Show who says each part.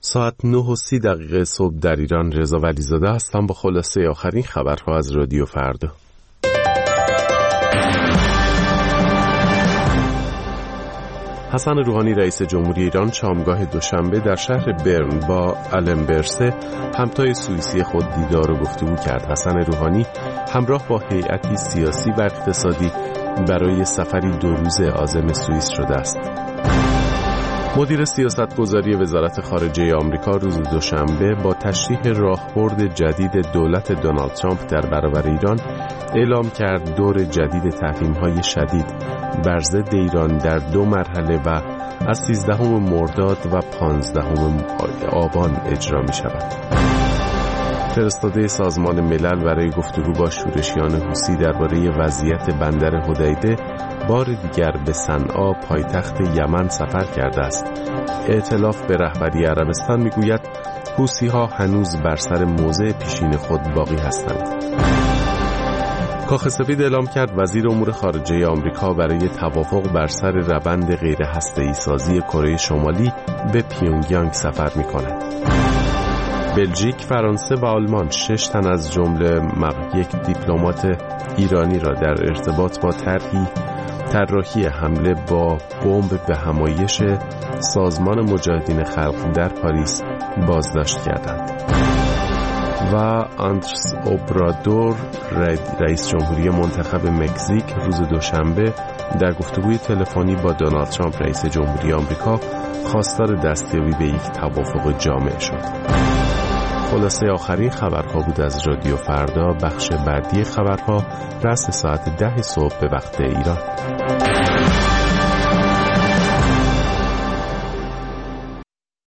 Speaker 1: ساعت 9:30 صبح در ایران. رضا ولیزاده هستم با خلاصه آخرین خبرها از رادیو فردا. حسن روحانی رئیس جمهوری ایران شامگاه دوشنبه در شهر برن با آلن برسه همتای سوئیسی خود دیدار و گفتگو کرد. حسن روحانی همراه با هیئتی سیاسی و اقتصادی برای سفری 2 روزه عازم سوئیس شده است. مدیر سیاستگذاری وزارت خارجه آمریکا روز دوشنبه با تشریح راهبرد جدید دولت دونالد ترامپ در برابر ایران اعلام کرد دور جدید تحریم‌های شدید بر ضد ایران در 2 مرحله و از 13 مرداد و 15 آبان اجرا می‌شود. فرستاده سازمان ملل برای گفتگو با شورشیان حوثی درباره وضعیت بندر حدیده بار دیگر به صنعا پایتخت یمن سفر کرده است. ائتلاف به رهبری عربستان میگوید حوثی‌ها هنوز بر سر موضع پیشین خود باقی هستند. کاخ سفید اعلام کرد وزیر امور خارجه آمریکا برای توافق بر سر روند غیر هسته‌ای سازی کره شمالی به پیونگیانگ سفر می‌کند. بلژیک، فرانسه و آلمان 6 تن از جمله 1 دیپلمات ایرانی را در ارتباط با طراحی حمله با بمب به همایش سازمان مجاهدین خلق در پاریس بازداشت کردند. و آندرس اوبرادور رئیس جمهوری منتخب مکزیک روز دوشنبه در گفتگوی تلفنی با دونالد ترامپ رئیس جمهوری آمریکا خواستار دستیابی به یک توافق جامع شد. خلاصه آخرین خبرها بود از رادیو فردا. بخش بعدی خبرها رأس ساعت 10 صبح به وقت ایران.